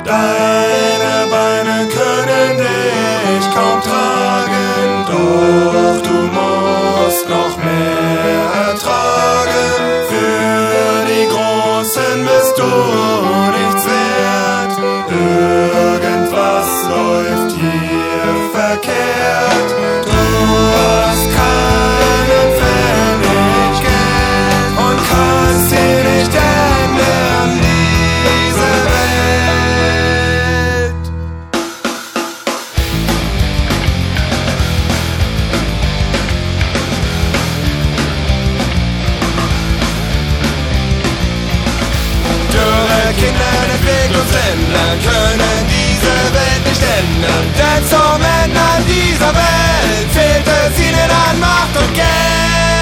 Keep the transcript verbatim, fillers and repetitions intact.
Deine Beine können dich kaum tragen, doch du musst noch mehr ertragen. Für die Großen bist du nichts wert, irgendwas läuft hier verkehrt. Du hast keinen Pfennig Geld und kannst hier nicht ändern, diese Welt. Dürre Kinder in Entwicklungsländern können diese Welt nicht ändern, denn zum Ändern dieser Welt fehlt es ihnen an Macht und Geld.